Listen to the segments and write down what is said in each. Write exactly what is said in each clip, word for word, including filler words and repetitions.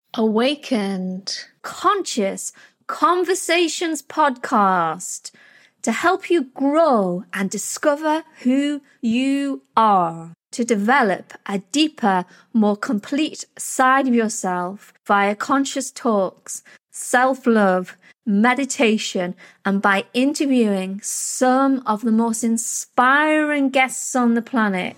Awakened Conscious Conversations podcast to help you grow and discover who you are, to develop a deeper, more complete side of yourself via conscious talks, self-love, meditation, and by interviewing some of the most inspiring guests on the planet.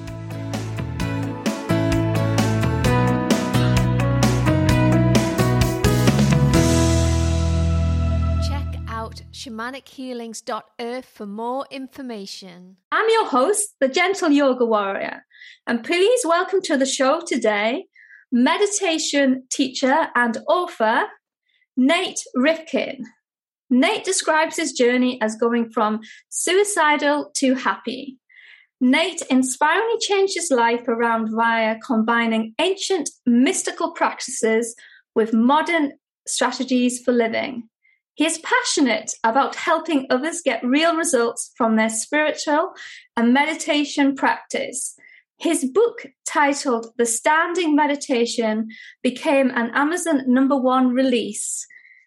shamanic healings dot earth for more information. I'm your host, the Gentle Yoga Warrior, and please welcome to the show today, meditation teacher and author, Nate Rifkin. Nate describes his journey as going from suicidal to happy. Nate inspiringly changed his life around via combining ancient mystical practices with modern strategies for living. He is passionate about helping others get real results from their spiritual and meditation practice. His book, titled The Standing Meditation, became an Amazon number one release.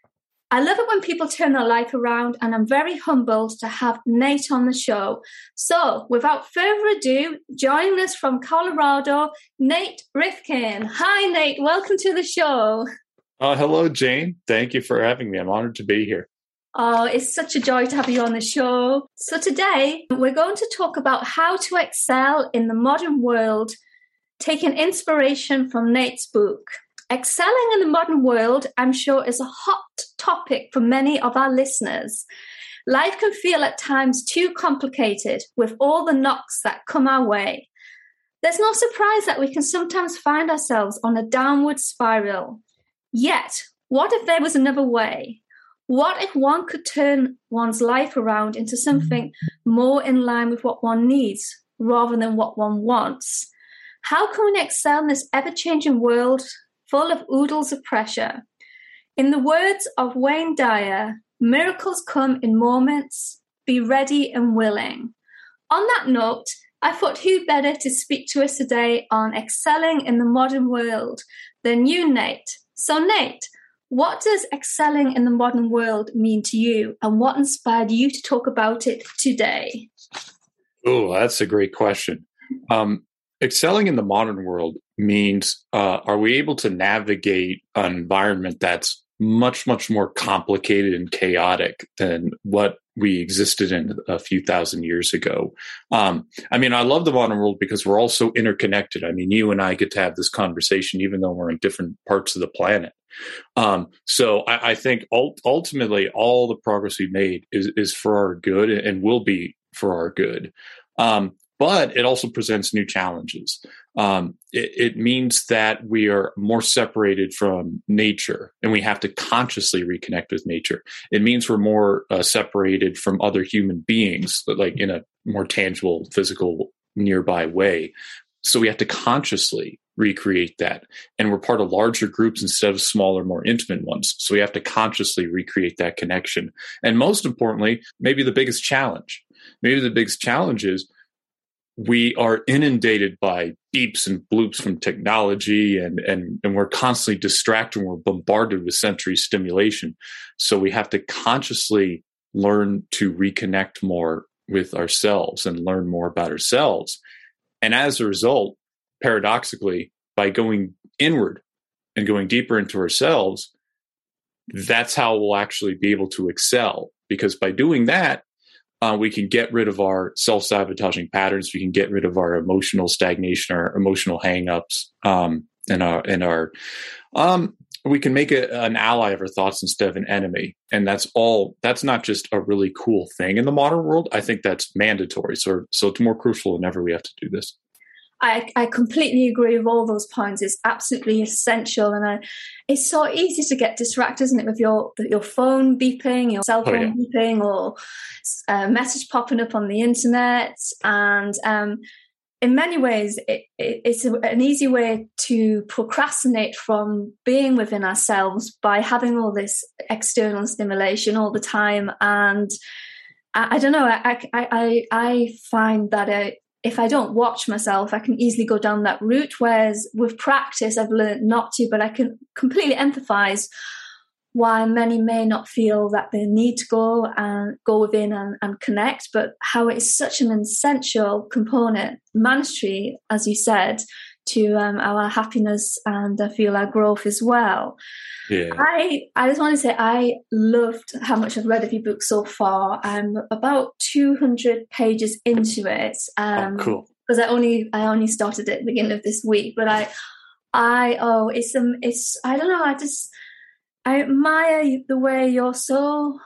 I love it when people turn their life around, and I'm very humbled to have Nate on the show. So, without further ado, joining us from Colorado, Nate Rifkin. Hi, Nate. Welcome to the show. Uh, hello, Jane. Thank you for having me. I'm honored to be here. Oh, it's such a joy to have you on the show. So today, we're going to talk about how to excel in the modern world, taking inspiration from Nate's book. Excelling in the modern world, I'm sure, is a hot topic for many of our listeners. Life can feel at times too complicated with all the knocks that come our way. There's no surprise that we can sometimes find ourselves on a downward spiral. Yet, what if there was another way? What if one could turn one's life around into something more in line with what one needs rather than what one wants? How can we excel in this ever-changing world full of oodles of pressure? In the words of Wayne Dyer, miracles come in moments. Be ready and willing. On that note, I thought who better to speak to us today on excelling in the modern world than you, Nate. So, Nate, what does excelling in the modern world mean to you, and what inspired you to talk about it today? Oh, that's a great question. Um, excelling in the modern world means, uh, are we able to navigate an environment that's much, much more complicated and chaotic than what we existed in a few thousand years ago? Um, I mean, I love the modern world because we're all so interconnected. I mean, you and I get to have this conversation even though we're in different parts of the planet. Um, so I, I think ult- ultimately all the progress we've made is, is for our good and will be for our good. Um, but it also presents new challenges. Um, it, it means that we are more separated from nature, and we have to consciously reconnect with nature. It means we're more uh, separated from other human beings, like in a more tangible, physical, nearby way. So we have to consciously recreate that. And we're part of larger groups instead of smaller, more intimate ones. So we have to consciously recreate that connection. And most importantly, maybe the biggest challenge, maybe the biggest challenge is we are inundated by beeps and bloops from technology, and, and, and we're constantly distracted. We're bombarded with sensory stimulation. So we have to consciously learn to reconnect more with ourselves and learn more about ourselves. And as a result, paradoxically, by going inward and going deeper into ourselves, that's how we'll actually be able to excel. Because by doing that, Uh, we can get rid of our self-sabotaging patterns. We can get rid of our emotional stagnation, our emotional hang-ups, um, and our, and our, um, we can make a, an ally of our thoughts instead of an enemy. And that's all, that's not just a really cool thing in the modern world. I think that's mandatory. So, so it's more crucial than ever we have to do this. I, I completely agree with all those points. It's absolutely essential, and I, it's so easy to get distracted, isn't it, with your your phone beeping, your cell phone oh, yeah. beeping, or a message popping up on the internet. And um, in many ways, it, it, it's a, an easy way to procrastinate from being within ourselves by having all this external stimulation all the time. And I, I don't know, I I I, I find that it if I don't watch myself, I can easily go down that route. Whereas with practice, I've learned not to, but I can completely empathize why many may not feel that they need to go and go within and, and connect, but how it is such an essential component, mandatory, as you said, to um, our happiness and I feel our growth as well. Yeah. I I just want to say I loved how much I've read of your book so far. I'm about two hundred pages into it. Um, oh, cool. Because I only I only started it at the beginning of this week, but I I oh it's um it's I don't know I just I admire the way you're so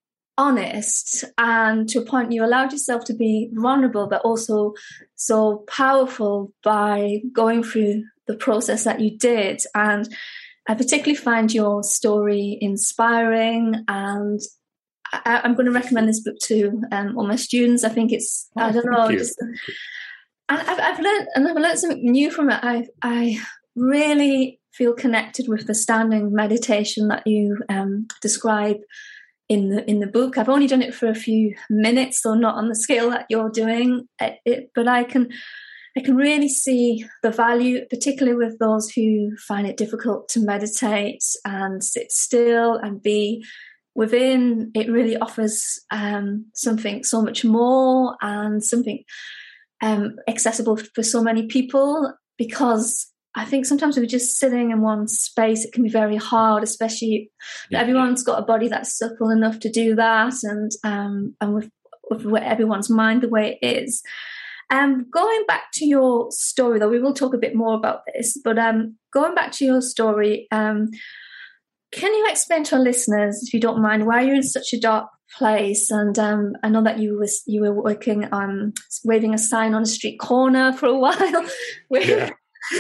honest, and to a point you allowed yourself to be vulnerable, but also so powerful by going through the process that you did. And I particularly find your story inspiring, and I, I'm going to recommend this book to um, all my students. I think it's, oh, I don't know, just, and I've, I've learned, and I've learned something new from it. I, I really feel connected with the standing meditation that you um, describe in the in the book. I've only done it for a few minutes, so not on the scale that you're doing it, but I can. I can really see the value, particularly with those who find it difficult to meditate and sit still and be within. It really offers um, something so much more, and something um, accessible for so many people, because I think sometimes we're just sitting in one space. It can be very hard, especially yeah. everyone's got a body that's supple enough to do that, and um, and with, with everyone's mind the way it is. Um, going back to your story, though, we will talk a bit more about this, but um, going back to your story, um, can you explain to our listeners, if you don't mind, why you're in such a dark place? And um, I know that you was you were working on waving a sign on a street corner for a while. yeah,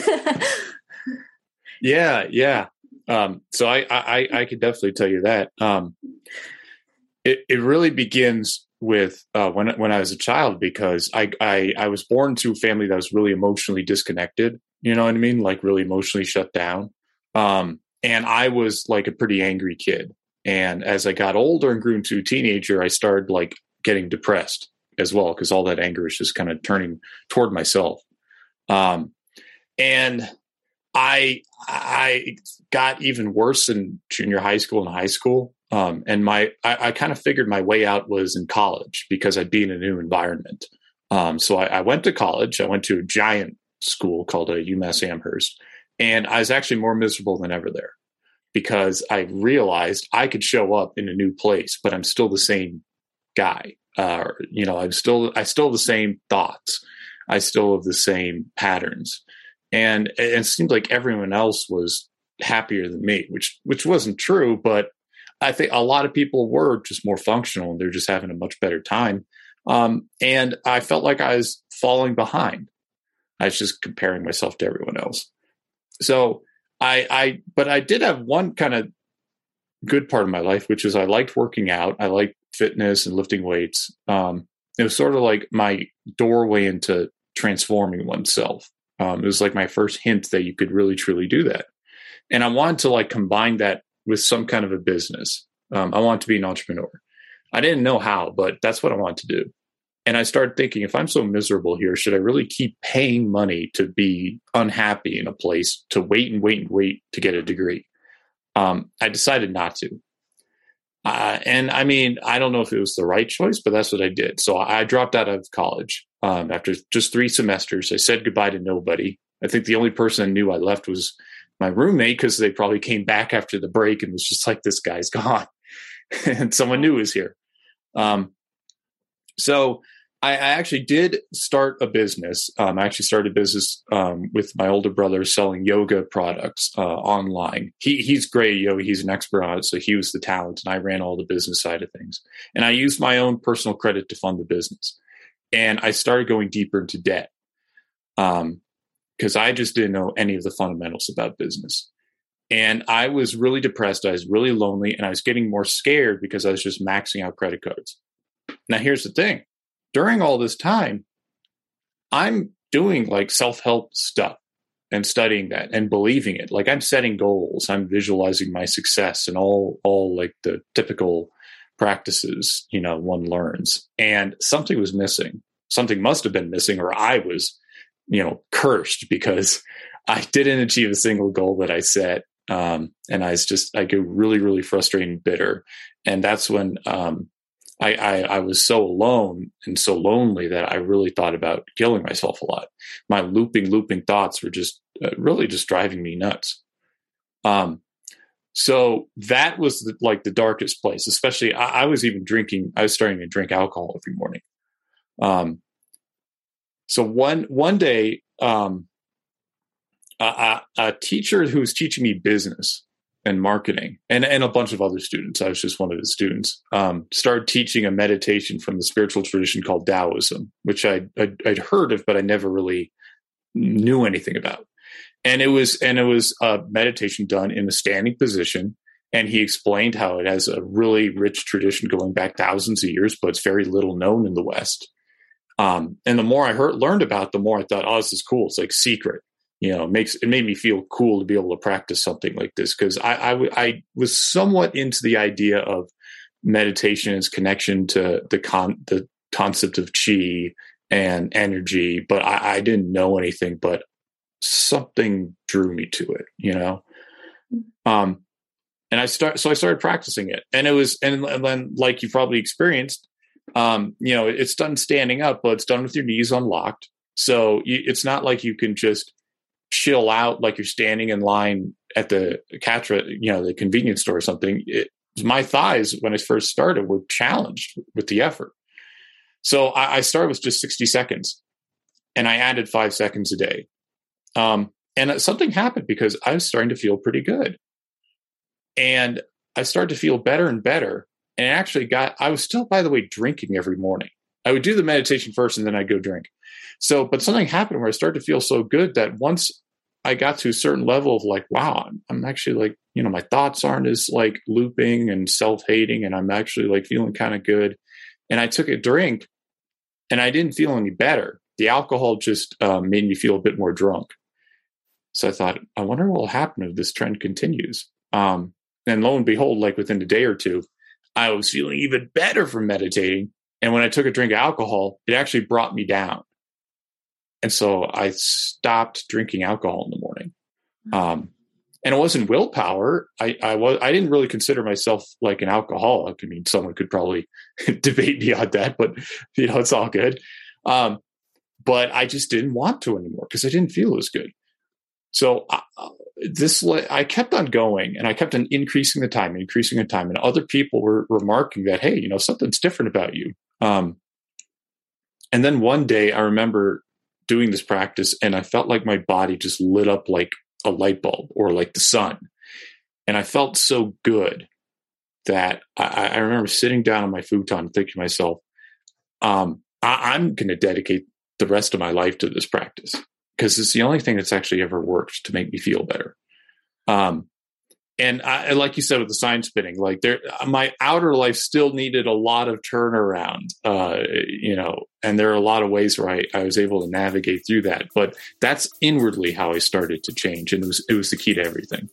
yeah, yeah. Um, so I, I, I could definitely tell you that. Um, it, it really begins with uh, when when I was a child, because I, I I was born to a family that was really emotionally disconnected. You know what I mean? Like really emotionally shut down. Um, and I was like a pretty angry kid. And as I got older and grew into a teenager, I started like getting depressed as well, because all that anger is just kind of turning toward myself. Um, and I I got even worse in junior high school and high school. Um, and my, I, I kind of figured my way out was in college, because I'd be in a new environment. Um, so I, I went to college. I went to a giant school called a UMass Amherst, and I was actually more miserable than ever there, because I realized I could show up in a new place, but I'm still the same guy. Uh, you know, I'm still, I still have the same thoughts. I still have the same patterns, and, and it seemed like everyone else was happier than me, which, which wasn't true, but I think a lot of people were just more functional, and they're just having a much better time. Um, and I felt like I was falling behind. I was just comparing myself to everyone else. So I, I, but I did have one kind of good part of my life, which is I liked working out. I liked fitness and lifting weights. Um, it was sort of like my doorway into transforming oneself. Um, it was like my first hint that you could really, truly do that. And I wanted to like combine that with some kind of a business. Um, I wanted to be an entrepreneur. I didn't know how, but that's what I wanted to do. And I started thinking, if I'm so miserable here, should I really keep paying money to be unhappy in a place, to wait and wait and wait to get a degree? Um, I decided not to. Uh, and I mean, I don't know if it was the right choice, but that's what I did. So I dropped out of college um, after just three semesters. I said goodbye to nobody. I think the only person I knew I left was my roommate, because they probably came back after the break and was just like, this guy's gone. And someone new is here. Um, so I, I actually did start a business. Um, I actually started a business um, with my older brother selling yoga products uh, online. He He's great at yoga. He's an expert on it. So he was the talent, and I ran all the business side of things. And I used my own personal credit to fund the business. And I started going deeper into debt. Um, because I just didn't know any of the fundamentals about business. And I was really depressed. I was really lonely, and I was getting more scared because I was just maxing out credit cards. Now, here's the thing. During all this time, I'm doing like self-help stuff and studying that and believing it. Like I'm setting goals. I'm visualizing my success and all, all like the typical practices, you know, one learns. And something was missing. something must have been missing, or I was, you know, cursed because I didn't achieve a single goal that I set. Um, and I was just, I get really, really frustrated and bitter. And that's when, um, I, I, I was so alone and so lonely that I really thought about killing myself a lot. My looping, looping thoughts were just uh, really just driving me nuts. Um, so that was the, like the darkest place, especially I, I was even drinking, I was starting to drink alcohol every morning. Um, so one, one day, um, a, a teacher who was teaching me business and marketing, and, and a bunch of other students, I was just one of the students, um, started teaching a meditation from the spiritual tradition called Taoism, which I'd, I'd, I'd heard of, but I never really knew anything about. And it was, and it was a meditation done in a standing position. And he explained how it has a really rich tradition going back thousands of years, but it's very little known in the West. Um, and the more I heard, learned about it, the more I thought, oh, this is cool. It's like secret. You know, it makes it made me feel cool to be able to practice something like this, because I, I, w- I was somewhat into the idea of meditation as connection to the con the concept of chi and energy, but I, I didn't know anything. But something drew me to it, you know. Um, and I start so I started practicing it, and it was and, and then like you probably experienced, um, you know, it's done standing up, but it's done with your knees unlocked, so you, it's not like you can just chill out like you're standing in line at the catch, you know, the convenience store or something. It, my thighs, when I first started, were challenged with the effort. So I, I started with just sixty seconds, and I added five seconds a day. Um, and something happened because I was starting to feel pretty good. And I started to feel better and better. And it actually got, I was still, by the way, drinking every morning. I would do the meditation first and then I'd go drink. So, but something happened where I started to feel so good that once I got to a certain level of like, wow, I'm, I'm actually like, you know, my thoughts aren't as like looping and self-hating, and I'm actually like feeling kind of good. And I took a drink and I didn't feel any better. The alcohol just um, made me feel a bit more drunk. So I thought, I wonder what will happen if this trend continues. Um, and lo and behold, like within a day or two, I was feeling even better from meditating. And when I took a drink of alcohol, it actually brought me down. And so I stopped drinking alcohol in the morning. Um, and it wasn't willpower. I, I was, I didn't really consider myself like an alcoholic. I mean, someone could probably debate me on that, but you know, it's all good. Um, but I just didn't want to anymore because I didn't feel as good. So uh, this, I kept on going, and I kept on increasing the time, increasing the time. And other people were remarking that, hey, you know, something's different about you. Um, and then one day I remember doing this practice, and I felt like my body just lit up like a light bulb or like the sun. And I felt so good that I, I remember sitting down on my futon and thinking to myself, um, I, I'm going to dedicate the rest of my life to this practice, because it's the only thing that's actually ever worked to make me feel better. Um, and I, like you said, with the sign spinning, like there, my outer life still needed a lot of turnaround, uh, you know, and there are a lot of ways where I, I was able to navigate through that, but that's inwardly how I started to change. And it was, it was the key to everything.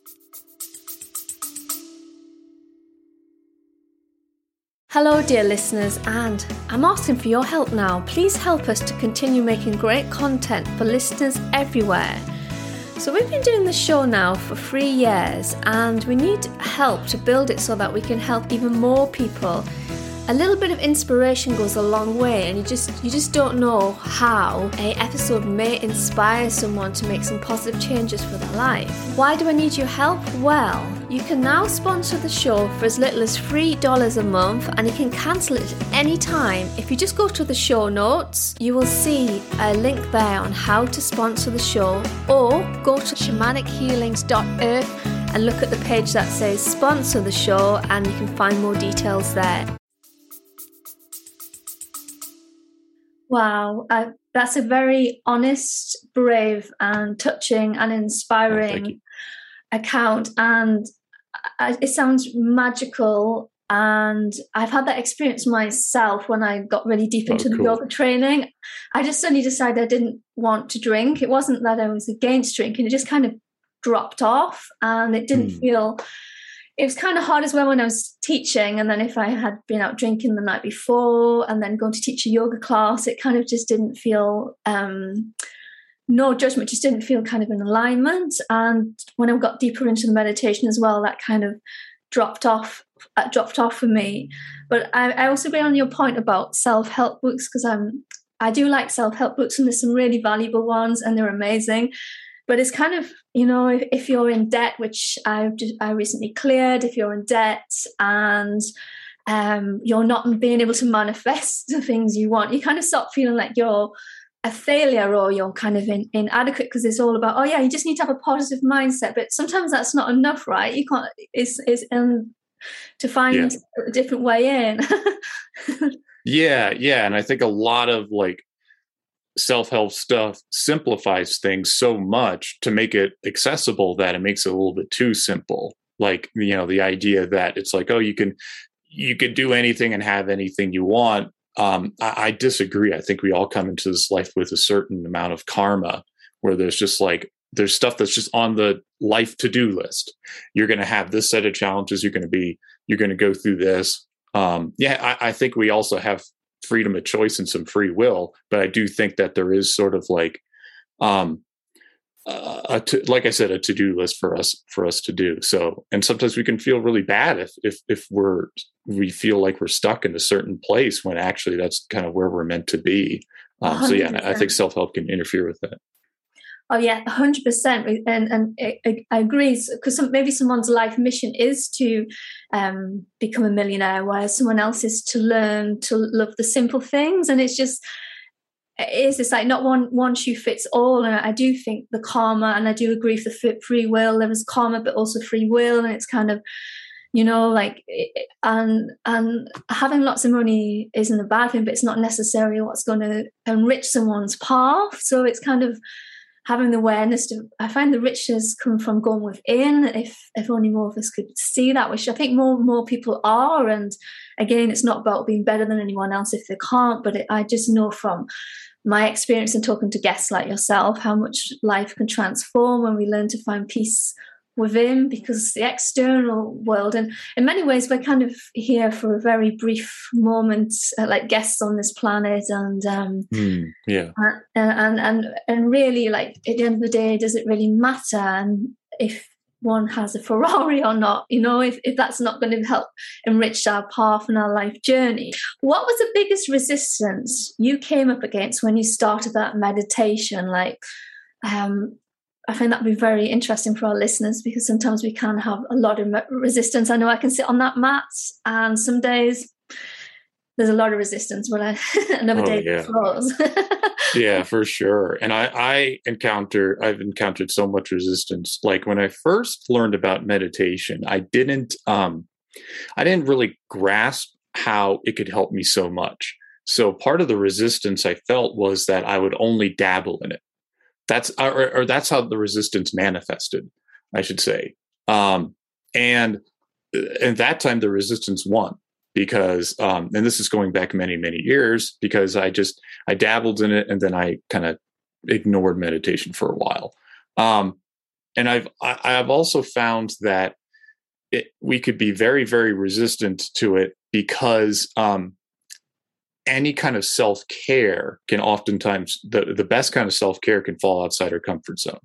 Hello, dear listeners, and I'm asking for your help now. Please help us to continue making great content for listeners everywhere. So we've been doing the show now for three years, and we need help to build it so that we can help even more people. A little bit of inspiration goes a long way, and you just you just don't know how an episode may inspire someone to make some positive changes for their life. Why do I need your help? Well, you can now sponsor the show for as little as three dollars a month, and you can cancel it at any time. If you just go to the show notes, you will see a link there on how to sponsor the show, or go to shamanic healings dot earth and look at the page that says sponsor the show, and you can find more details there. Wow, uh, that's a very honest, brave, and touching and inspiring oh, account. And uh, it sounds magical. And I've had that experience myself when I got really deep into oh, cool. the yoga training. I just suddenly decided I didn't want to drink. It wasn't that I was against drinking. It just kind of dropped off, and it didn't mm. feel it was kind of hard as well when I was teaching. And then if I had been out drinking the night before and then going to teach a yoga class, it kind of just didn't feel, um, no judgment, just didn't feel kind of in alignment. And when I got deeper into the meditation as well, that kind of dropped off, uh, dropped off for me. But I, I also agree on your point about self-help books, because I'm, I do like self-help books, and there's some really valuable ones and they're amazing. But it's kind of, you know, if, if you're in debt, which I've just, I recently cleared, if you're in debt and um, you're not being able to manifest the things you want, you kind of start feeling like you're a failure or you're kind of in, inadequate, because it's all about, oh yeah, you just need to have a positive mindset. But sometimes that's not enough, right? You can't, it's, it's um, to find yeah. a different way in. yeah, yeah. And I think a lot of like, self-help stuff simplifies things so much to make it accessible that it makes it a little bit too simple. Like, you know, the idea that it's like, oh, you can, you can do anything and have anything you want. Um, I, I disagree. I think we all come into this life with a certain amount of karma, where there's just like, there's stuff that's just on the life to-do list. You're going to have this set of challenges. You're going to be, you're going to go through this. Um, yeah, I, I think we also have freedom of choice and some free will, but I do think that there is sort of like, um, uh, a to, like I said, a to-do list for us for us to do. So, and sometimes we can feel really bad if if if we're we feel like we're stuck in a certain place when actually that's kind of where we're meant to be. Um, so yeah, I think self-help can interfere with that. Oh yeah, one hundred percent. And and I, I agree, because some, maybe someone's life mission is to um, become a millionaire, whereas someone else is to learn to love the simple things. And it's just, it is, it's like not one one shoe fits all. And I do think the karma, and I do agree with the free will, there is karma, but also free will. And it's kind of, you know, like, and and having lots of money isn't a bad thing, but it's not necessarily what's going to enrich someone's path. So it's kind of having the awareness to, I find the riches come from going within. If if only more of us could see that, which I think more more people are. And again, it's not about being better than anyone else if they can't, but it, I just know from my experience in talking to guests like yourself how much life can transform when we learn to find peace within, because the external world, and in many ways we're kind of here for a very brief moment, uh, like guests on this planet, and um mm, yeah and, and and and really, like, at the end of the day, does it really matter and if one has a Ferrari or not, you know, if, if that's not going to help enrich our path and our life journey? What was the biggest resistance you came up against when you started that meditation? Like, um I find that would be very interesting for our listeners, because sometimes we can have a lot of resistance. I know I can sit on that mat, and some days there's a lot of resistance, but I, another oh, day yeah. it flows. Yeah, for sure. And I, I encounter, I've encountered so much resistance. Like when I first learned about meditation, I didn't, um, I didn't really grasp how it could help me so much. So part of the resistance I felt was that I would only dabble in it. That's or, or that's how the resistance manifested, I should say. Um, and at that time, the resistance won because, um, and this is going back many, many years, because I just, I dabbled in it and then I kind of ignored meditation for a while. Um, and I've, I, I've also found that it, we could be very, very resistant to it because, um, any kind of self-care can oftentimes, the, the best kind of self-care can fall outside our comfort zone.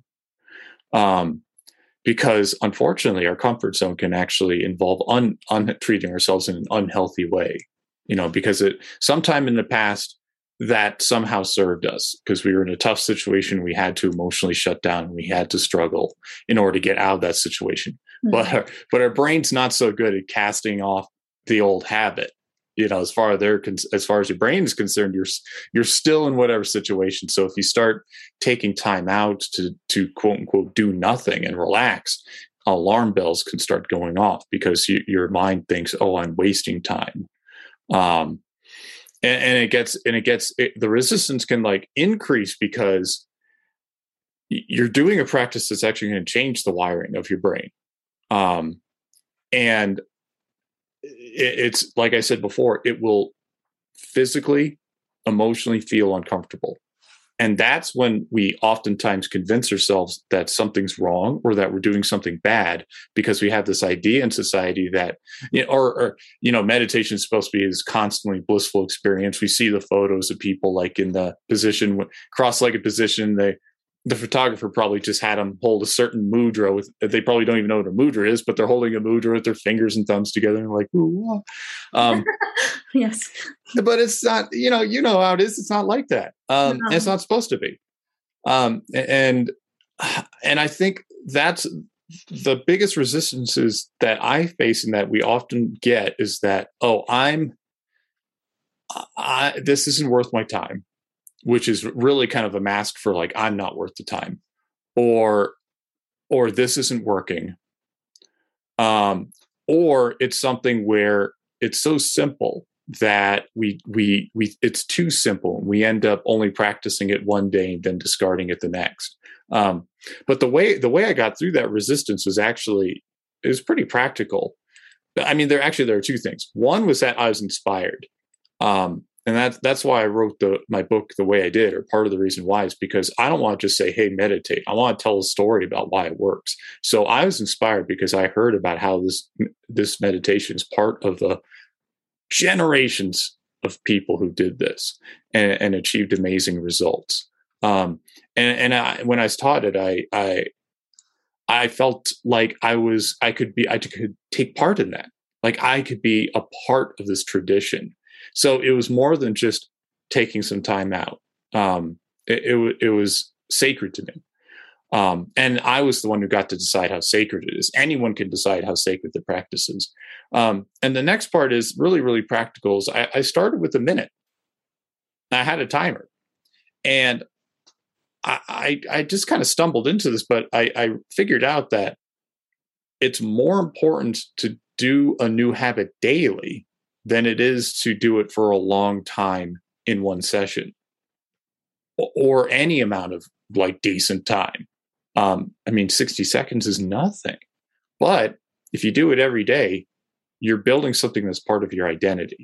Um, because unfortunately our comfort zone can actually involve un, un treating ourselves in an unhealthy way, you know, because it sometime in the past that somehow served us because we were in a tough situation. We had to emotionally shut down. We had to struggle in order to get out of that situation. Mm-hmm. But, our, but our brain's not so good at casting off the old habit. You know, as far as they're as far as your brain is concerned, you're you're still in whatever situation. So if you start taking time out to to quote unquote do nothing and relax, alarm bells can start going off because you, your mind thinks, "Oh, I'm wasting time," um, and, and it gets and it gets it, the resistance can like increase because you're doing a practice that's actually going to change the wiring of your brain, um, and it's like I said before, it will physically, emotionally feel uncomfortable. And that's when we oftentimes convince ourselves that something's wrong or that we're doing something bad, because we have this idea in society that, you know, or, or, you know, meditation is supposed to be this constantly blissful experience. We see the photos of people like in the position, cross-legged position. They, the photographer probably just had them hold a certain mudra with, they probably don't even know what a mudra is, but they're holding a mudra with their fingers and thumbs together and like, ooh, um, yes. But it's not, you know, you know how it is. It's not like that. Um, No. It's not supposed to be. Um, and, and I think that's the biggest resistances that I face and that we often get is that, oh, I'm, I, this isn't worth my time, which is really kind of a mask for like, I'm not worth the time, or, or this isn't working. Um, or it's something where it's so simple that we, we, we, it's too simple. We end up only practicing it one day and then discarding it the next. Um, but the way, the way I got through that resistance was actually, it was pretty practical. I mean, there actually, there are two things. One was that I was inspired. Um, And that's that's why I wrote the my book the way I did, or part of the reason why is because I don't want to just say, hey, meditate. I want to tell a story about why it works. So I was inspired because I heard about how this this meditation is part of the generations of people who did this and, and achieved amazing results. Um, and and I, when I was taught it, I I I felt like I was I could be I could take part in that. Like I could be a part of this tradition. So it was more than just taking some time out. Um, it, it, it was sacred to me. Um, and I was the one who got to decide how sacred it is. Anyone can decide how sacred the practice is. Um, and the next part is really, really practical. Is I, I started with a minute. I had a timer. And I, I, I just kind of stumbled into this, but I, I figured out that it's more important to do a new habit daily than it is to do it for a long time in one session, or any amount of like decent time. Um, I mean, sixty seconds is nothing, but if you do it every day, you're building something that's part of your identity.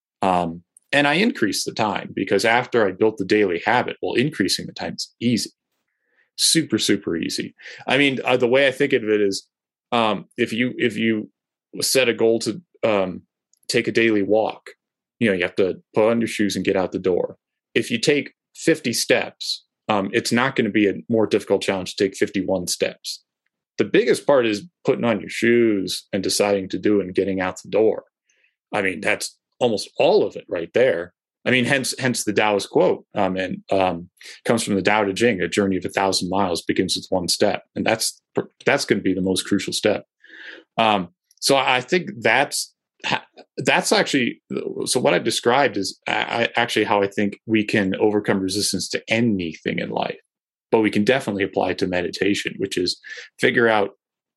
Um, and I increased the time because after I built the daily habit, well, increasing the time is easy, super, super easy. I mean, uh, the way I think of it is, um, if you, if you set a goal to, um, take a daily walk, you know, you have to put on your shoes and get out the door. If you take fifty steps, um, it's not going to be a more difficult challenge to take fifty-one steps. The biggest part is putting on your shoes and deciding to do it and getting out the door. I mean, that's almost all of it right there. I mean, hence, hence the Taoist quote, um, and um, comes from the Tao Te Ching: a journey of a thousand miles begins with one step. And that's, that's going to be the most crucial step. Um, so I think that's, that's actually, so what I've described is I, actually how I think we can overcome resistance to anything in life, but we can definitely apply it to meditation, which is figure out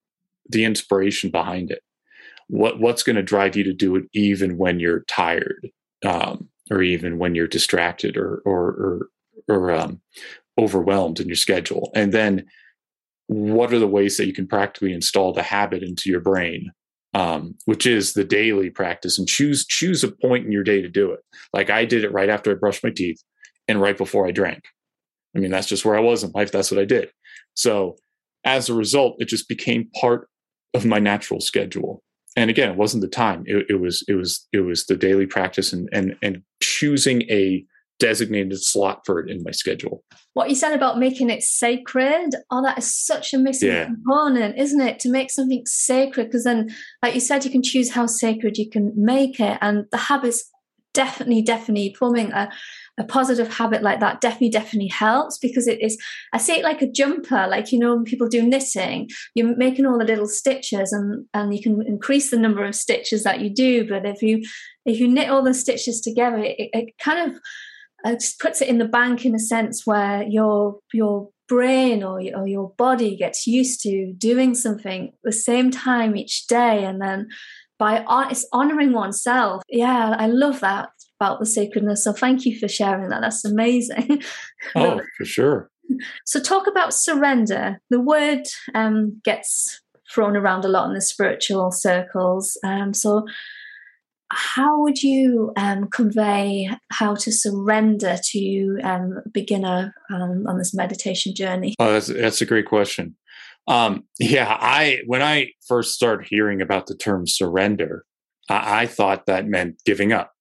the inspiration behind it. What what's going to drive you to do it even when you're tired, um, or even when you're distracted or or or, or um, overwhelmed in your schedule, and then what are the ways that you can practically install the habit into your brain? Um, which is the daily practice, and choose choose a point in your day to do it. Like I did it right after I brushed my teeth and right before I drank. I mean, that's just where I was in life. That's what I did. So as a result, it just became part of my natural schedule. And again, it wasn't the time. It, it was it was it was the daily practice and and and choosing a designated slot for it in my schedule. What you said about making it sacred, oh, that is such a missing yeah. component, isn't it? To make something sacred, because then, like you said, you can choose how sacred you can make it. And the habits definitely, definitely forming a, a positive habit like that definitely, definitely helps, because it is, I see it like a jumper, like, you know, when people do knitting, you're making all the little stitches and, and you can increase the number of stitches that you do. But if you, if you knit all the stitches together, it, it kind of, it just puts it in the bank in a sense where your your brain or, or your body gets used to doing something at the same time each day, and then by it's honoring oneself. Yeah, I love that about the sacredness. So thank you for sharing that. That's amazing. Oh, for sure. So talk about surrender. The word um, gets thrown around a lot in the spiritual circles. Um, so how would you um, convey how to surrender to um, a beginner um, on this meditation journey? Oh, that's that's a great question. Um, yeah, I when I first started hearing about the term surrender, I, I thought that meant giving up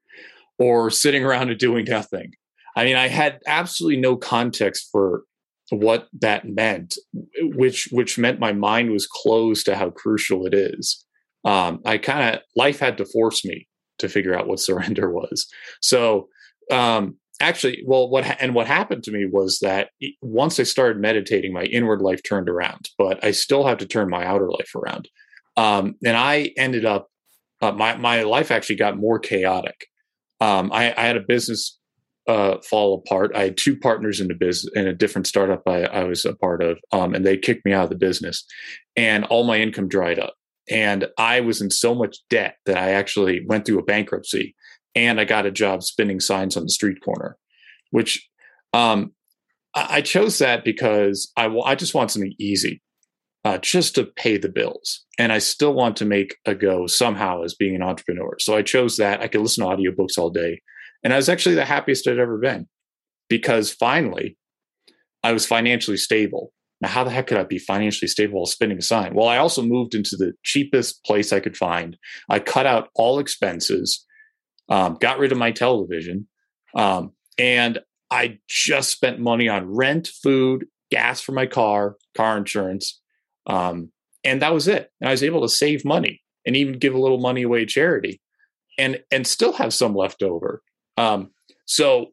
or sitting around and doing nothing. I mean, I had absolutely no context for what that meant, which which meant my mind was closed to how crucial it is. Um, I kind of life had to force me to figure out what surrender was. So um, actually, well, what ha- and what happened to me was that once I started meditating, my inward life turned around, but I still had to turn my outer life around. Um, and I ended up uh, my my life actually got more chaotic. Um, I, I had a business uh, fall apart. I had two partners in the business in a different startup I, I was a part of, um, and they kicked me out of the business, and all my income dried up. And I was in so much debt that I actually went through a bankruptcy, and I got a job spinning signs on the street corner, which um, I, I chose that because I, w- I just want something easy, uh, just to pay the bills. And I still want to make a go somehow as being an entrepreneur. So I chose that. I could listen to audiobooks all day. And I was actually the happiest I'd ever been because finally I was financially stable. Now, how the heck could I be financially stable while spinning a sign? Well, I also moved into the cheapest place I could find. I cut out all expenses, um, got rid of my television, um, and I just spent money on rent, food, gas for my car, car insurance, um, and that was it. And I was able to save money and even give a little money away to charity, and and still have some left over. Um, so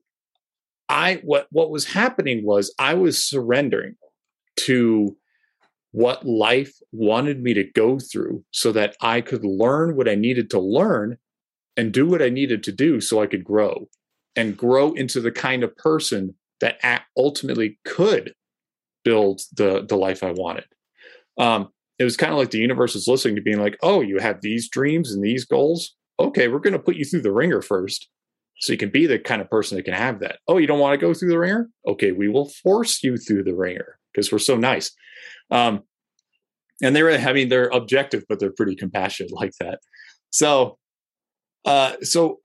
I what what was happening was I was surrendering to what life wanted me to go through so that I could learn what I needed to learn and do what I needed to do so I could grow and grow into the kind of person that ultimately could build the, the life I wanted. Um, it was kind of like the universe is listening to being like, oh, you have these dreams and these goals. Okay, we're going to put you through the ringer first so you can be the kind of person that can have that. Oh, you don't want to go through the ringer? Okay, we will force you through the ringer because we're so nice. Um, and they're, I mean, they're objective, but they're pretty compassionate like that. So, uh, so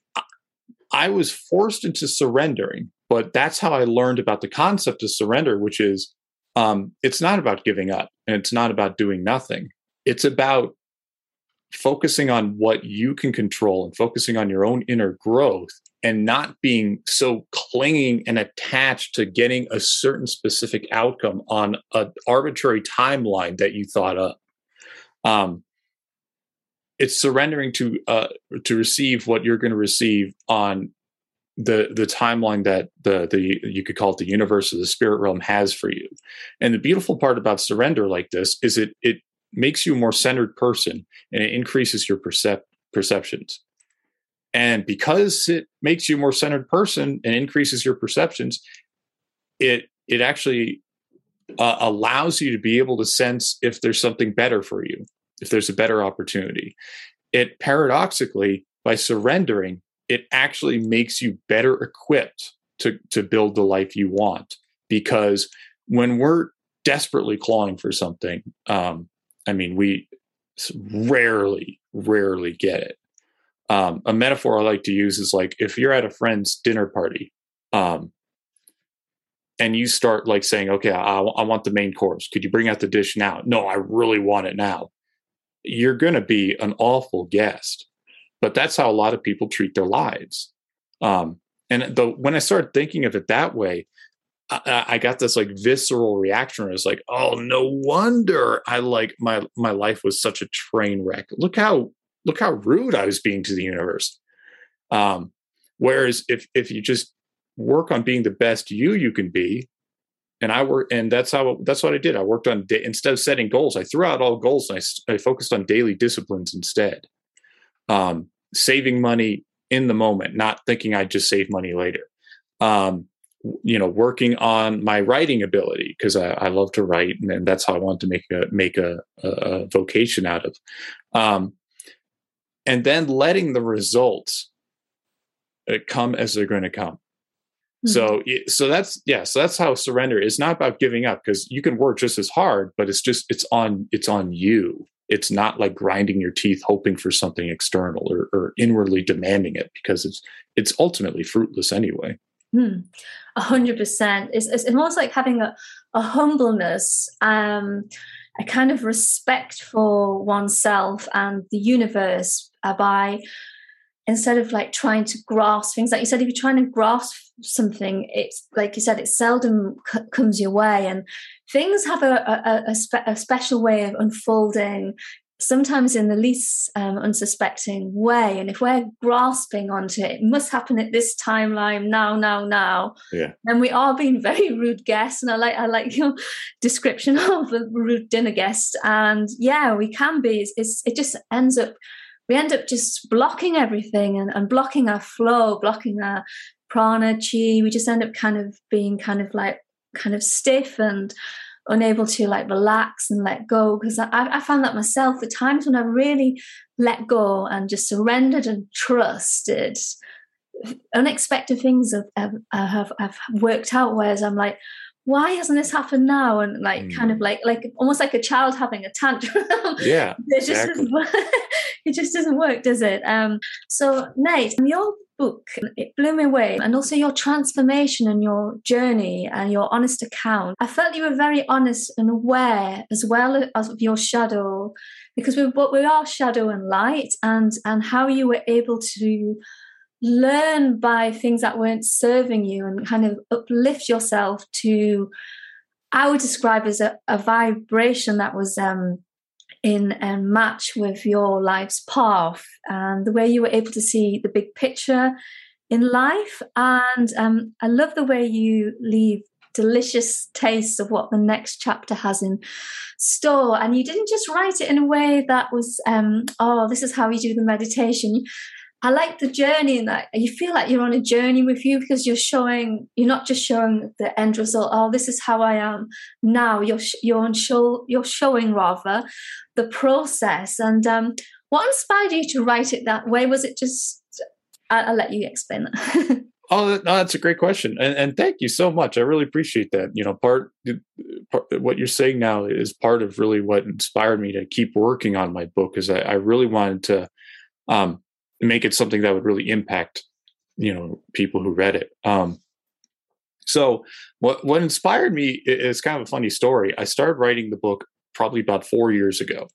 I was forced into surrendering, but that's how I learned about the concept of surrender, which is um, it's not about giving up and it's not about doing nothing. It's about focusing on what you can control and focusing on your own inner growth and not being so clinging and attached to getting a certain specific outcome on an arbitrary timeline that you thought up. Um, it's surrendering to uh, to receive what you're going to receive on the the timeline that the the you could call it the universe or the spirit realm has for you. And the beautiful part about surrender like this is it it makes you a more centered person and it increases your percep- perceptions. And because it makes you a more centered person and increases your perceptions, it it actually uh, allows you to be able to sense if there's something better for you, if there's a better opportunity. It paradoxically, by surrendering, it actually makes you better equipped to, to build the life you want. Because when we're desperately clawing for something, um, I mean, we rarely, rarely get it. Um, a metaphor I like to use is like if you're at a friend's dinner party, um, and you start like saying, "Okay, I, I want the main course. Could you bring out the dish now?" "No, I really want it now." You're going to be an awful guest. But that's how a lot of people treat their lives. Um, and the, when I started thinking of it that way, I, I got this like visceral reaction where I was like, "Oh, no wonder I like my my life was such a train wreck. Look how look how rude I was being to the universe." Um, whereas if if you just work on being the best you you can be, and I work, and that's how that's what I did. I worked on da- instead of setting goals, I threw out all goals and I, I focused on daily disciplines instead. Um, saving money in the moment, not thinking I'd just save money later. Um, you know, working on my writing ability because I, I love to write, and, and that's how I want to make a make a, a, a vocation out of. Um, and then letting the results come as they're going to come. Mm-hmm. So, so that's yeah. So that's how surrender is. Not about giving up because you can work just as hard, but it's just it's on it's on you It's not like grinding your teeth hoping for something external or, or inwardly demanding it, because it's it's ultimately fruitless anyway. Hmm. A hundred percent. It's it's almost like having a, a humbleness, um, a kind of respect for oneself and the universe, uh, by instead of like trying to grasp things. Like you said, if you're trying to grasp something, it's like you said, it seldom c- comes your way, and things have a a, a, spe- a special way of unfolding, sometimes in the least um, unsuspecting way. And if we're grasping onto it, it must happen at this timeline, now, now, now. Yeah. And we are being very rude guests. And I like I like your description of a rude dinner guest. And yeah, we can be. It's, it's, it just ends up, we end up just blocking everything and, and blocking our flow, blocking our prana, chi. We just end up kind of being kind of like kind of stiff and unable to like relax and let go. Because I, I found that myself, the times when I really let go and just surrendered and trusted, unexpected things have, have, have, have worked out, whereas I'm like, why hasn't this happened now? And like mm. kind of like like almost like a child having a tantrum. Yeah, it just exactly. doesn't work. It just doesn't work, does it? Um, so Nate, your book, it blew me away, and also your transformation and your journey and your honest account. I felt you were very honest and aware as well as of your shadow, because we we are shadow and light, and and how you were able to learn by things that weren't serving you and kind of uplift yourself to, I would describe as a, a vibration that was um, in a match with your life's path, and the way you were able to see the big picture in life. And um, I love the way you leave delicious tastes of what the next chapter has in store. And you didn't just write it in a way that was, um, oh, this is how you do the meditation. I like the journey, in that you feel like you're on a journey with you, because you're showing, you're not just showing the end result. Oh, this is how I am now. You're you're on show, you're showing rather the process. And um, what inspired you to write it that way? Was it just? I'll, I'll let you explain that. Oh, no, that's a great question, and, and thank you so much. I really appreciate that. You know, part, part what you're saying now is part of really what inspired me to keep working on my book. Is I, I really wanted to. Um, make it something that would really impact, you know, people who read it. Um, so what, what inspired me is kind of a funny story. I started writing the book probably about four years ago.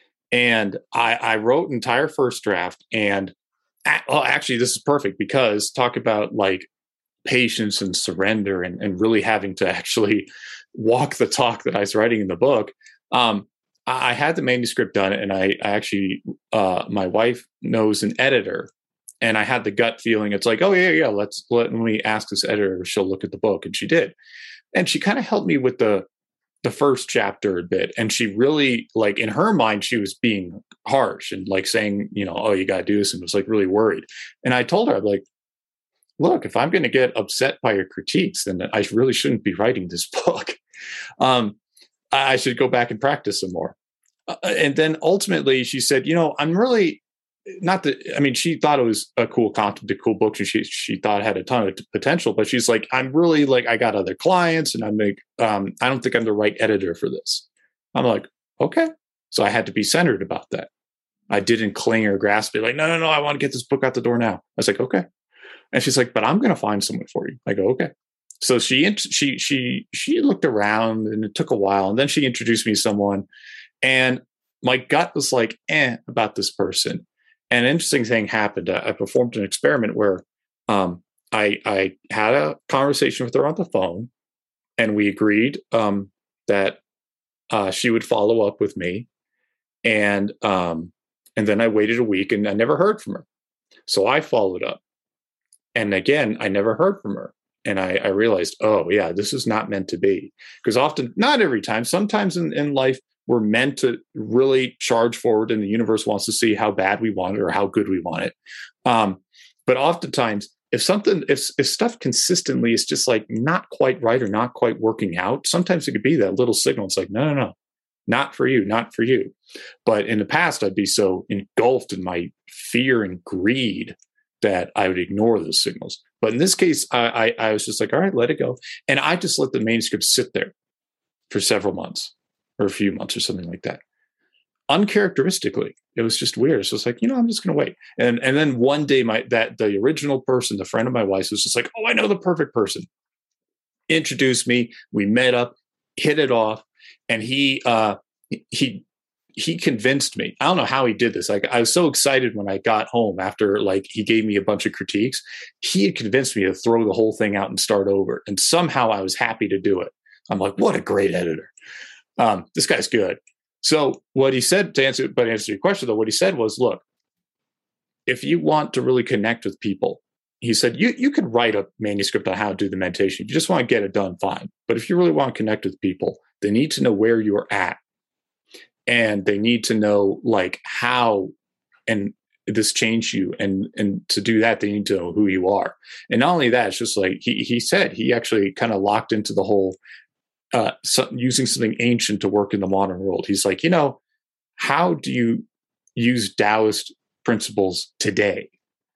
And I, I wrote an entire first draft, and well, actually this is perfect, because talk about like patience and surrender and, and really having to actually walk the talk that I was writing in the book. Um, I had the manuscript done, and I, I actually, uh, my wife knows an editor, and I had the gut feeling. It's like, oh yeah, yeah, let's let me ask this editor if she'll look at the book, and she did, and she kind of helped me with the the first chapter a bit, and she really, like, in her mind, she was being harsh and like saying, you know, oh, you got to do this, and was like really worried. And I told her, I'm like, look, if I'm going to get upset by your critiques, then I really shouldn't be writing this book. Um, I should go back and practice some more. Uh, and then ultimately she said, you know, I'm really not that, I mean, she thought it was a cool concept, a cool book. She, she thought it had a ton of potential, but she's like, I'm really like, I got other clients, and I'm like, um, I don't think I'm the right editor for this. I'm like, okay. So I had to be centered about that. I didn't cling or grasp it like, no, no, no, I want to get this book out the door now. I was like, okay. And she's like, but I'm going to find someone for you. I go, okay. So she she she she looked around, and it took a while, and then she introduced me to someone, and my gut was like, eh, about this person. And an interesting thing happened. I performed an experiment where um, I I had a conversation with her on the phone, and we agreed um, that uh, she would follow up with me, and um, and then I waited a week, and I never heard from her. So I followed up, and again, I never heard from her. And I, I realized, oh, yeah, this is not meant to be. Because often, not every time, sometimes in, in life, we're meant to really charge forward, and the universe wants to see how bad we want it or how good we want it. Um, but oftentimes, if something, if, if stuff consistently is just like not quite right or not quite working out, sometimes it could be that little signal. It's like, no, no, no, not for you, not for you. But in the past, I'd be so engulfed in my fear and greed that I would ignore those signals. But in this case, I, I, I was just like, all right, let it go. And I just let the manuscript sit there for several months or a few months or something like that. uncharacteristically. It was just weird. So it's like, you know, I'm just going to wait. And and then one day, my that the original person, the friend of my wife's, was just like, oh, I know the perfect person. Introduced me. We met up, hit it off, and he uh, he he convinced me. I don't know how he did this. Like, I was so excited when I got home after like he gave me a bunch of critiques. He had convinced me to throw the whole thing out and start over. And somehow I was happy to do it. I'm like, what a great editor. Um, this guy's good. So what he said, to answer, but to answer your question though, what he said was, look, if you want to really connect with people, he said, you, you can write a manuscript on how to do the meditation. If you just want to get it done, fine. But if you really want to connect with people, they need to know where you're at. And they need to know like how and this changed you. And, and to do that, they need to know who you are. And not only that, it's just like he, he said, he actually kind of locked into the whole Uh, so, using something ancient to work in the modern world. He's like, you know, how do you use Taoist principles today?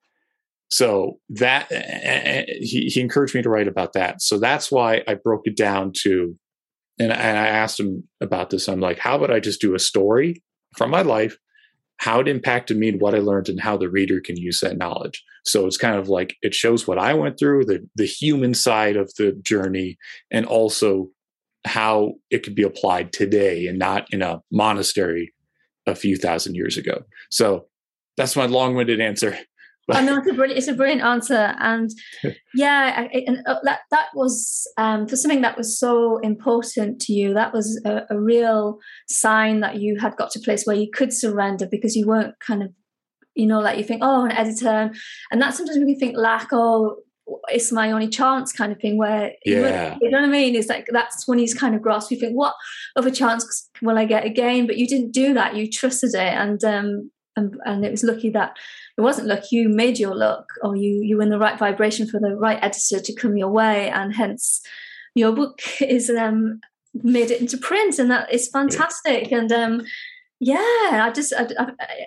So that uh, he, he encouraged me to write about that. So that's why I broke it down to, and, and I asked him about this. I'm like, how about I just do a story from my life, how it impacted me and what I learned, and how the reader can use that knowledge. So it's kind of like it shows what I went through, the the human side of the journey, and also how it could be applied today and not in a monastery a few thousand years ago. So that's my long-winded answer. I know it's a brilliant, it's a brilliant answer, and yeah, I, and that that was um, for something that was so important to you. That was a, a real sign that you had got to a place where you could surrender, because you weren't kind of, you know, like you think, oh, an editor, and that sometimes we can think like, oh, it's my only chance kind of thing, where yeah. you know what I mean? It's like, that's when he's kind of grasped. You think, what other chance will I get again? But you didn't do that. You trusted it. And, um, and, and it was lucky that it wasn't luck. You made your luck, or you, you were in the right vibration for the right editor to come your way. And hence your book is, um, made it into print, and that is fantastic. Yeah. And, um, yeah, I just, I,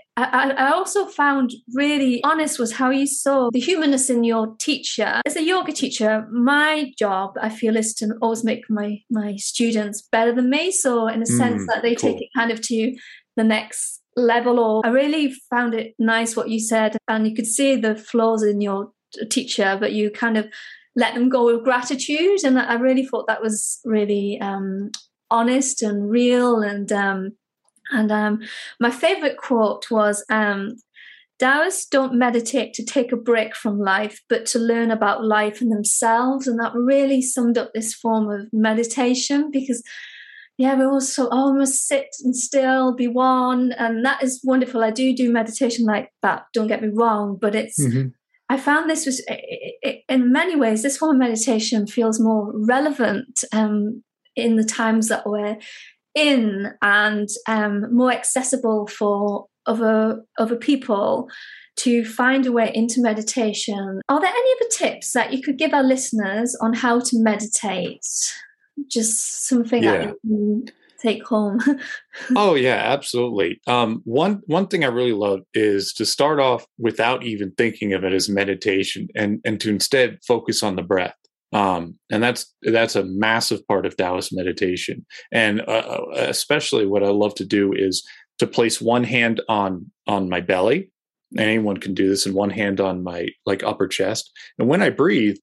I, I also found really honest was how you saw the humanness in your teacher. As a yoga teacher, my job, I feel, is to always make my, my students better than me. So in a sense mm, that they cool. take it kind of to the next level. Or I really found it nice what you said, and you could see the flaws in your teacher, but you kind of let them go with gratitude. And I really thought that was really um, honest and real. And, um, And um, my favorite quote was, um, Taoists don't meditate to take a break from life, but to learn about life and themselves. And that really summed up this form of meditation, because, yeah, we're all so, oh, we must sit and still, be one. And that is wonderful. I do do meditation like that, don't get me wrong, but it's, mm-hmm. I found this was, it, it, in many ways, this form of meditation feels more relevant um, in the times that we're in, and um, more accessible for other other people to find a way into meditation. Are there any other tips that you could give our listeners on how to meditate? Just something yeah. that you can take home. Oh yeah, absolutely. Um, one one thing I really love is to start off without even thinking of it as meditation, and and to instead focus on the breath. Um, and that's that's a massive part of Taoist meditation. And uh, especially what I love to do is to place one hand on on my belly. Anyone can do this, and one hand on my like upper chest. And when I breathe,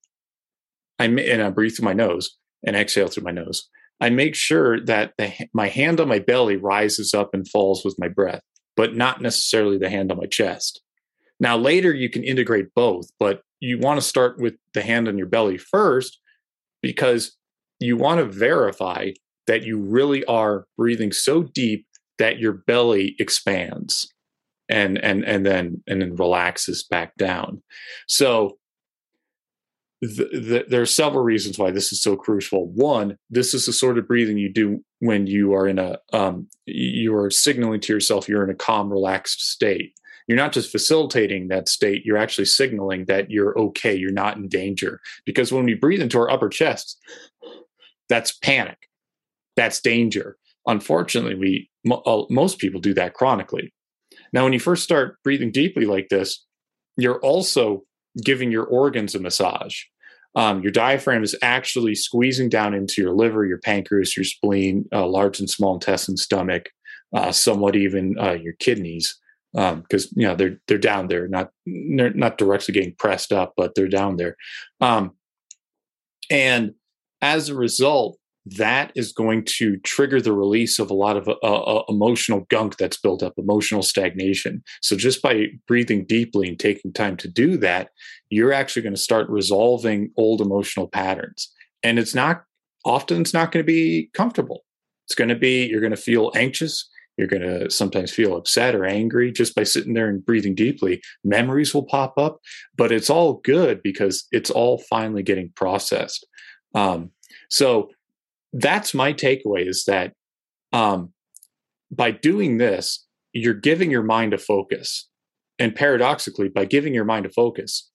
I and I breathe through my nose and exhale through my nose. I make sure that the, my hand on my belly rises up and falls with my breath, but not necessarily the hand on my chest. Now, later you can integrate both, but you want to start with the hand on your belly first, because you want to verify that you really are breathing so deep that your belly expands and and and then and then relaxes back down. So the, the, there are several reasons why this is so crucial. One, this is the sort of breathing you do when you are in a um, you are signaling to yourself you're in a calm, relaxed state. You're not just facilitating that state, you're actually signaling that you're okay, you're not in danger. Because when we breathe into our upper chest, that's panic, that's danger. Unfortunately, we mo- most people do that chronically. Now, when you first start breathing deeply like this, you're also giving your organs a massage. Um, your diaphragm is actually squeezing down into your liver, your pancreas, your spleen, uh, large and small intestine, stomach, uh, somewhat even uh, your kidneys, because um, you know they're they're down there, not they're not directly getting pressed up, but they're down there, um, and as a result, that is going to trigger the release of a lot of uh, uh, emotional gunk that's built up, emotional stagnation. So just by breathing deeply and taking time to do that, you're actually going to start resolving old emotional patterns. And it's not often it's not going to be comfortable. It's going to be, you're going to feel anxious. You're going to sometimes feel upset or angry just by sitting there and breathing deeply. Memories will pop up, but it's all good because it's all finally getting processed. Um, so that's my takeaway, is that um, by doing this, you're giving your mind a focus. And paradoxically, by giving your mind a focus,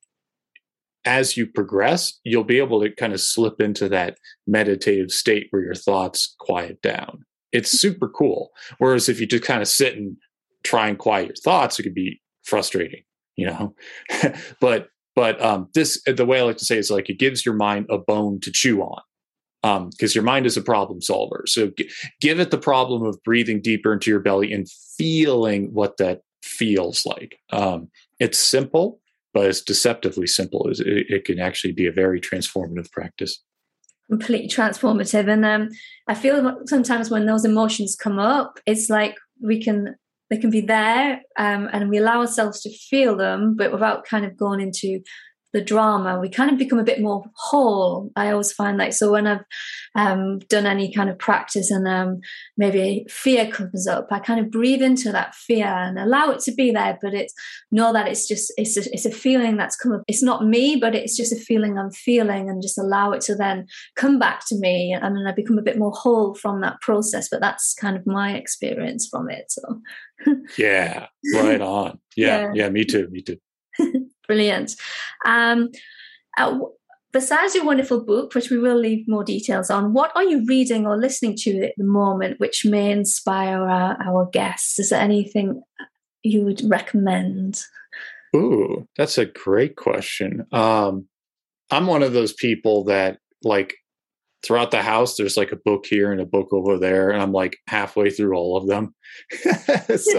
as you progress, you'll be able to kind of slip into that meditative state where your thoughts quiet down. It's super cool. Whereas if you just kind of sit and try and quiet your thoughts, it could be frustrating, you know. but but um, this, the way I like to say, is like it gives your mind a bone to chew on. Because um, your mind is a problem solver. So g- give it the problem of breathing deeper into your belly and feeling what that feels like. Um, it's simple, but it's deceptively simple. It, it can actually be a very transformative practice. Completely transformative. And um, I feel sometimes when those emotions come up, it's like we can, they can be there um, and we allow ourselves to feel them, but without kind of going into the drama, we kind of become a bit more whole. I always find like, so when I've um, done any kind of practice and um, maybe fear comes up, I kind of breathe into that fear and allow it to be there, but it's know that it's just, it's a, it's a feeling that's come up. It's not me, but it's just a feeling I'm feeling, and just allow it to then come back to me. And then I become a bit more whole from that process. But that's kind of my experience from it. So yeah, right on. Yeah, yeah, yeah, me too, me too. Brilliant. Um, uh, besides your wonderful book, which we will leave more details on, what are you reading or listening to at the moment which may inspire our, our guests? Is there anything you would recommend? Ooh, that's a great question. Um, I'm one of those people that, like, throughout the house, there's like a book here and a book over there, and I'm like halfway through all of them. so,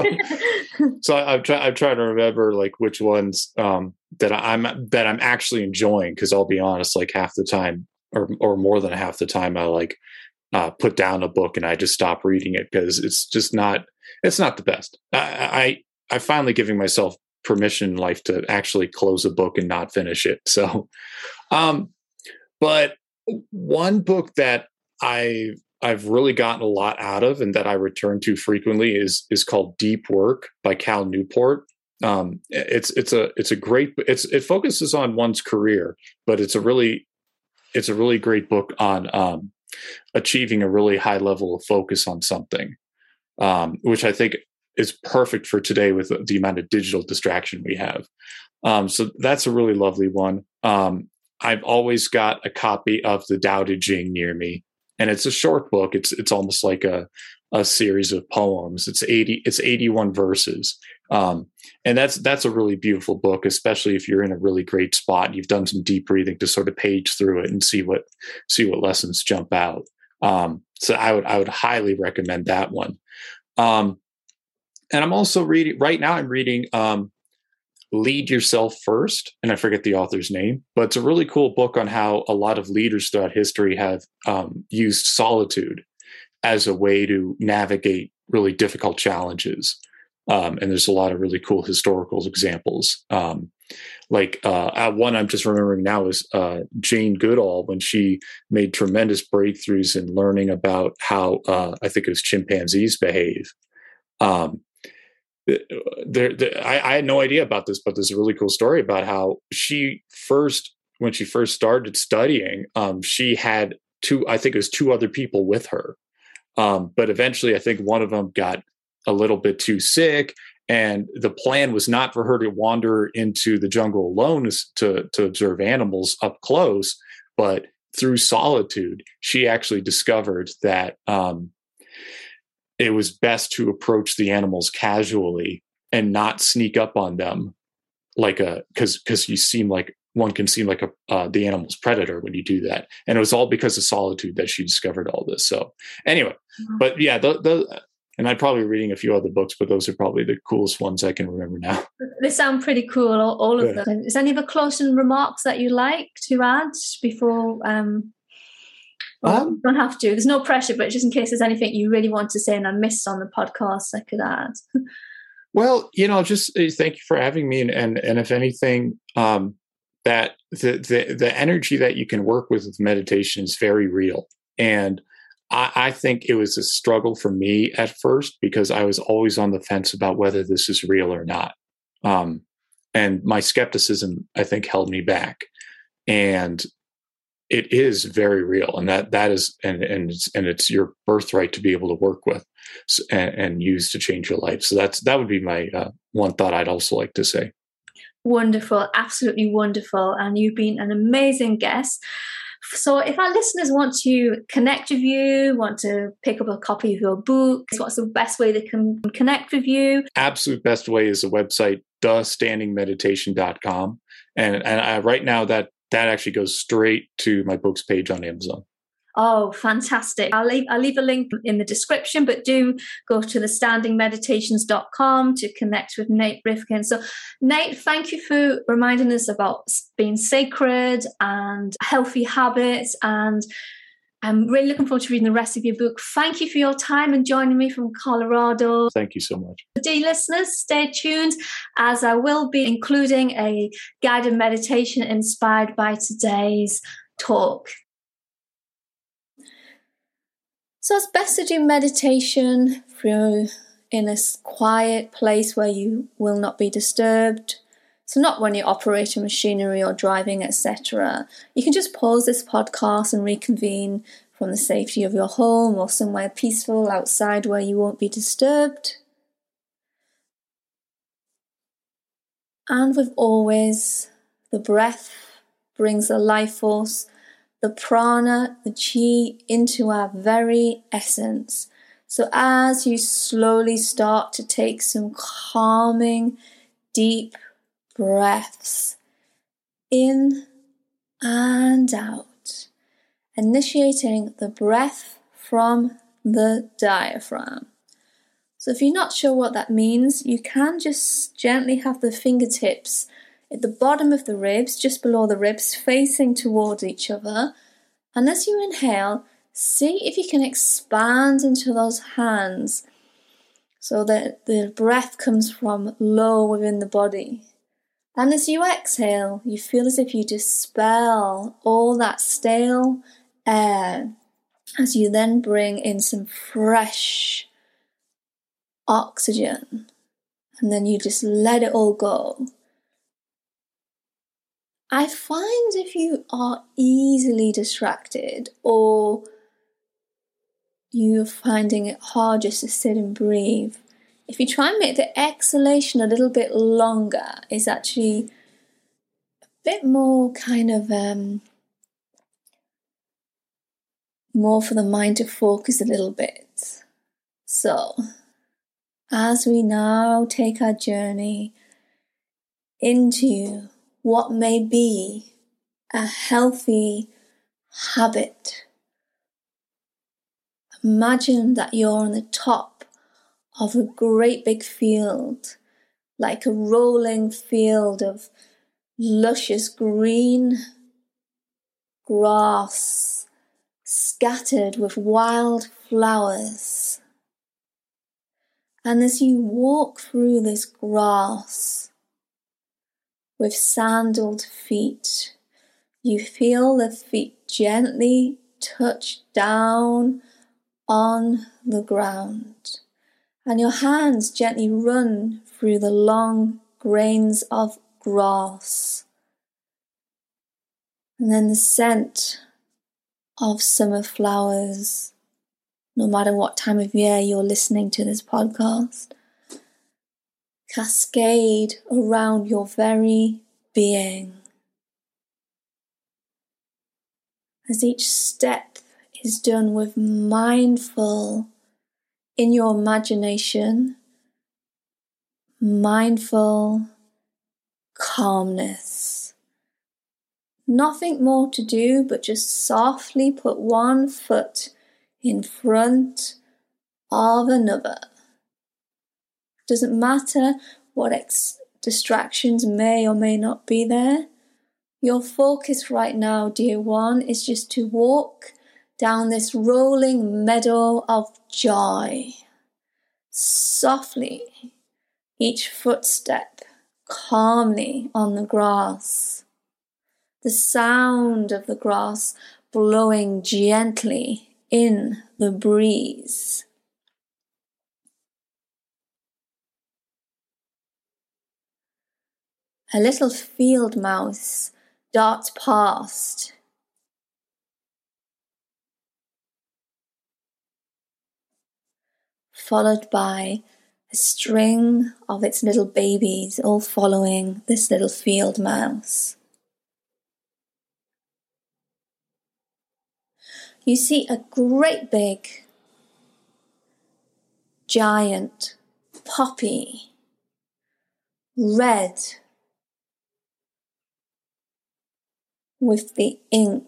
so I've tried. I've tried to remember like which ones um, that I'm that I'm actually enjoying. Because I'll be honest, like half the time, or or more than half the time, I like uh, put down a book and I just stop reading it because it's just not. It's not the best. I I, I finally giving myself permission in life to actually close a book and not finish it. So, um, but. One book that I I've really gotten a lot out of and that I return to frequently is is called Deep Work by Cal Newport. Um, it's it's a it's a great it's it focuses on one's career, but it's a really it's a really great book on um, achieving a really high level of focus on something, um, which I think is perfect for today with the amount of digital distraction we have. Um, so that's a really lovely one. Um, I've always got a copy of the Tao Te Ching near me, and it's a short book. It's it's almost like a a series of poems. It's eighty it's eighty-one verses, um, and that's that's a really beautiful book, especially if you're in a really great spot and you've done some deep breathing to sort of page through it and see what see what lessons jump out. Um, so I would I would highly recommend that one. Um, and I'm also reading right now. I'm reading. Um, Lead Yourself First, and I forget the author's name, but it's a really cool book on how a lot of leaders throughout history have um, used solitude as a way to navigate really difficult challenges. Um, and there's a lot of really cool historical examples. Um, like uh, one I'm just remembering now is uh, Jane Goodall, when she made tremendous breakthroughs in learning about how uh, I think it was chimpanzees behave. Um, There, there I, I had no idea about this, but there's a really cool story about how she first, when she first started studying, um, she had two, I think it was two other people with her. Um, but eventually, I think one of them got a little bit too sick, and the plan was not for her to wander into the jungle alone to, to observe animals up close, but through solitude, she actually discovered that um, it was best to approach the animals casually and not sneak up on them like a, because because you seem like one can seem like a uh, the animal's predator when you do that. And it was all because of solitude that she discovered all this. So anyway, but yeah, the, the, And I'm probably reading a few other books, but those are probably the coolest ones I can remember now. They sound pretty cool, all, all of Yeah. them. Is there any other closing remarks that you'd like to add before? Um, well, Um, you don't have to. There's no pressure, but just in case there's anything you really want to say and I missed on the podcast, I could add. Well, you know, just uh, thank you for having me. And and, and if anything, um, that the, the the energy that you can work with with meditation is very real. And I, I think it was a struggle for me at first because I was always on the fence about whether this is real or not. Um, and my skepticism, I think, held me back. And it is very real, and that that is and and it's and it's your birthright to be able to work with and, and use to change your life. So that's that would be my uh, one thought I'd also like to say. Wonderful, absolutely wonderful, and you've been an amazing guest. So if our listeners want to connect with you, want to pick up a copy of your book, what's the best way they can connect with you? Absolute best way is the website the standing meditation dot com, and and I, right now that that actually goes straight to my books page on Amazon. Oh, fantastic. I'll leave, I'll leave a link in the description, but do go to the standing meditations dot com to connect with Nate Rifkin. So, Nate, thank you for reminding us about being sacred and healthy habits. And I'm really looking forward to reading the rest of your book. Thank you for your time and joining me from Colorado. Thank you so much. Dear listeners, stay tuned as I will be including a guided meditation inspired by today's talk. So it's best to do meditation through in a quiet place where you will not be disturbed. So not when you're operating machinery or driving, et cetera. You can just pause this podcast and reconvene from the safety of your home or somewhere peaceful outside where you won't be disturbed. And with always, the breath brings the life force, the prana, the chi, into our very essence. So as you slowly start to take some calming, deep breaths in and out, initiating the breath from the diaphragm. So if you're not sure what that means, you can just gently have the fingertips at the bottom of the ribs, just below the ribs, facing towards each other. And as you inhale, see if you can expand into those hands so that the breath comes from low within the body. And as you exhale, you feel as if you dispel all that stale air as you then bring in some fresh oxygen. And then you just let it all go. I find if you are easily distracted or you're finding it hard just to sit and breathe, if you try and make the exhalation a little bit longer, it's actually a bit more kind of um, more for the mind to focus a little bit. So, as we now take our journey into what may be a healthy habit, imagine that you're on the top of a great big field, like a rolling field of luscious green grass scattered with wild flowers. And as you walk through this grass with sandaled feet, you feel the feet gently touch down on the ground, and your hands gently run through the long grains of grass. And then the scent of summer flowers, no matter what time of year you're listening to this podcast, cascade around your very being. As each step is done with mindful, in your imagination, mindful calmness. Nothing more to do but just softly put one foot in front of another. Doesn't matter what ex- distractions may or may not be there. Your focus right now, dear one, is just to walk down this rolling meadow of joy. Softly, each footstep calmly on the grass. The sound of the grass blowing gently in the breeze. A little field mouse darts past. Followed by a string of its little babies, all following this little field mouse. You see a great big, giant poppy, red, with the ink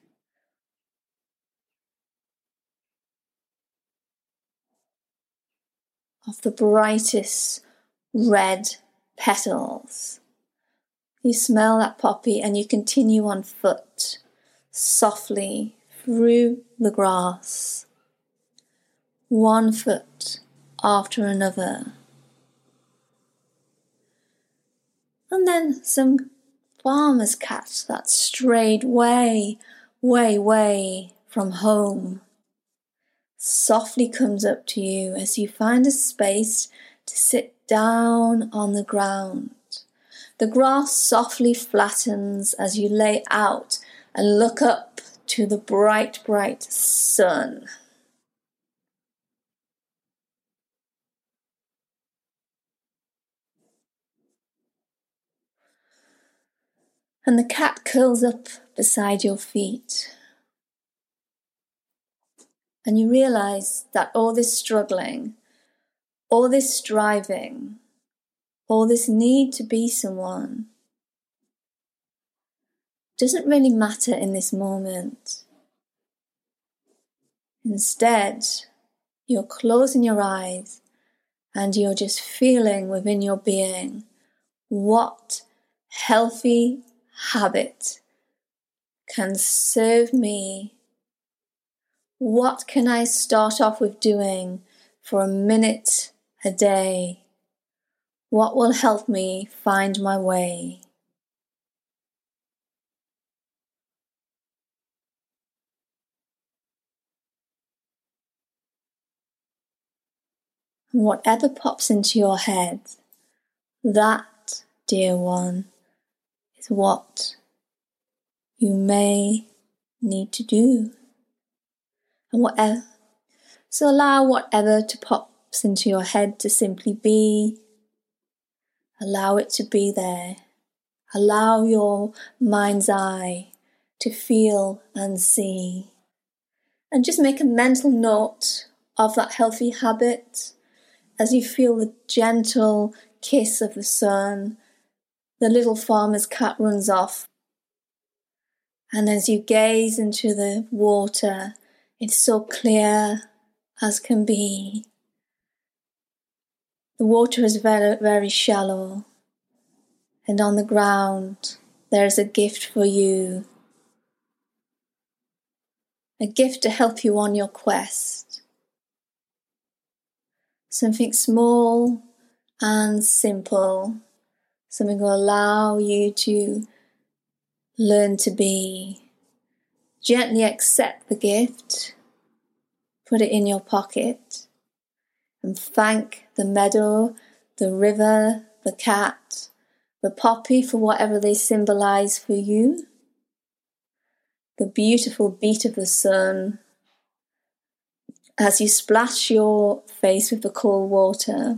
of the brightest red petals. You smell that poppy and you continue on foot, softly through the grass, one foot after another. And then some farmer's cat that strayed way, way, way from home softly comes up to you as you find a space to sit down on the ground. The grass softly flattens as you lay out and look up to the bright, bright sun. And the cat curls up beside your feet. And you realize that all this struggling, all this striving, all this need to be someone doesn't really matter in this moment. Instead, you're closing your eyes and you're just feeling within your being what healthy habit can serve me. What can I start off with doing for a minute a day? What will help me find my way? And whatever pops into your head, that, dear one, is what you may need to do. And whatever, so allow whatever to pops into your head to simply be. Allow it to be there. Allow your mind's eye to feel and see. And just make a mental note of that healthy habit as you feel the gentle kiss of the sun. The little farmer's cat runs off. And as you gaze into the water, it's so clear as can be. The water is very, very shallow. And on the ground, there is a gift for you. A gift to help you on your quest. Something small and simple. Something will allow you to learn to be. Gently accept the gift. Put it in your pocket. And thank the meadow, the river, the cat, the poppy for whatever they symbolize for you. The beautiful beat of the sun as you splash your face with the cold water.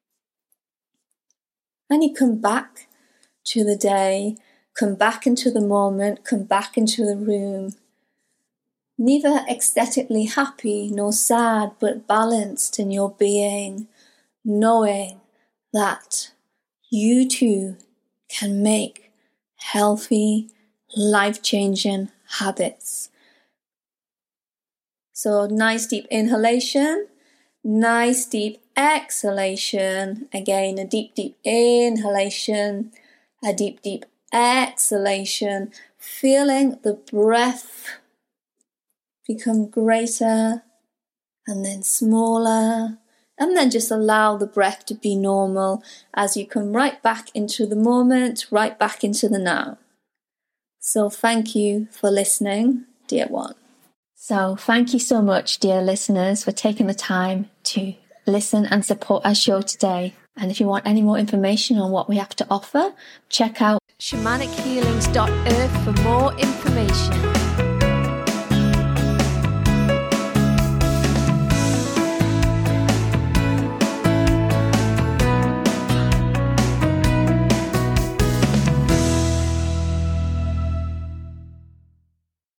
And you come back to the day, come back into the moment, come back into the room. Neither ecstatically happy nor sad, but balanced in your being, knowing that you too can make healthy, life-changing habits. So nice deep inhalation, Nice deep exhalation. Again, a deep, deep inhalation. A deep, deep exhalation. Feeling the breath become greater and then smaller. And then just allow the breath to be normal as you come right back into the moment, right back into the now. So thank you for listening, dear one. So thank you so much, dear listeners, for taking the time to listen and support our show today. And if you want any more information on what we have to offer, check out shamanic healings dot earth for more information.